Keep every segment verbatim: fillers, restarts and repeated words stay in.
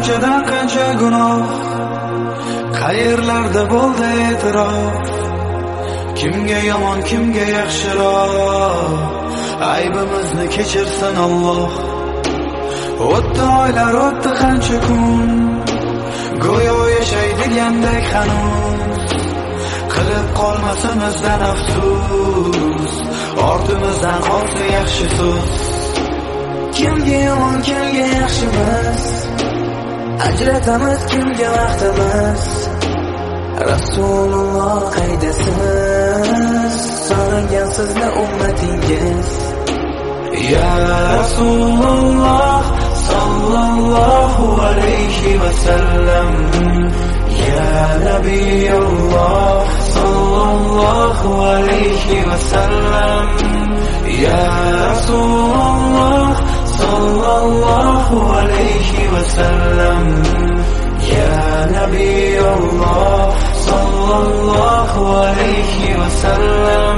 qanchadan qancha gunoh, qayerlarda bo'ldi e'tirof. Kimga yomon, kimga yaxshiroq, aybimizni kechirsin Alloh. O'tdi oylar, o'tdi qancha kun, go'yo yashaydigandek hanuz. Qilib qolmasin bizdan afsus, ortimizdan qolsa yaxshi so'z. Kimga yomon, kimga yaxshimiz, ajratamiz kimga vaqtimiz. Rasululloh qaydasiz, so'ragan sizni ummatingiz. Ya Rasululloh sallallohu alayhi va sallam, ya Nabiyulloh sallallohu alayhi va sallam, ya Rasululloh sallallohu alayhi va sallam, ya Nabiyulloh sallallohu alayhi va sallam.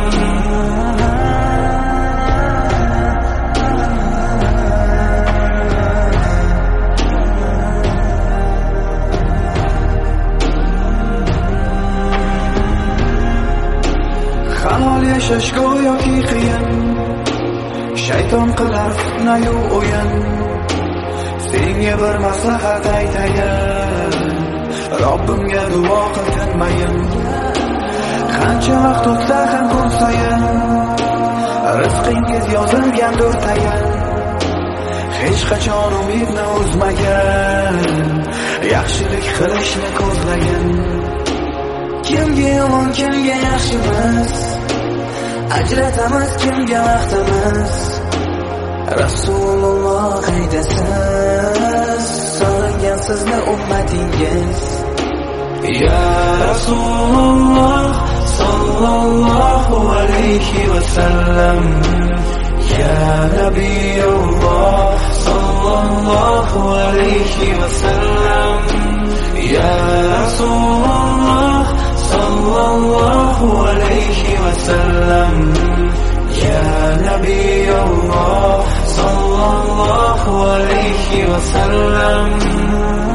Halol yashash go'yoki qiyin, shayton qilar fitna-yu o'yin. Senga bir maslahat aytayin, Robbimga duo qil tinmayin. Qancha vaqt o'tsa ham kun sayin, rizqingiz yozilgandir tayin. Hech qachon umidni uzmagan, yaxshilik qilishni ko'zlagan. Kimga yomon, kimga yaxshimiz, ajratamiz kimga vaqtimiz. Rasululloh qaydasiz, so'ragan sizni ummatingiz. Ya Rasululloh sallallohu alayhi va sallam, ya Nabiyulloh sallallohu alayhi va sallam, ya Rasululloh sallallohu alayhi va sallam, ya Nabiyulloh sallallohu alayhi va sallam.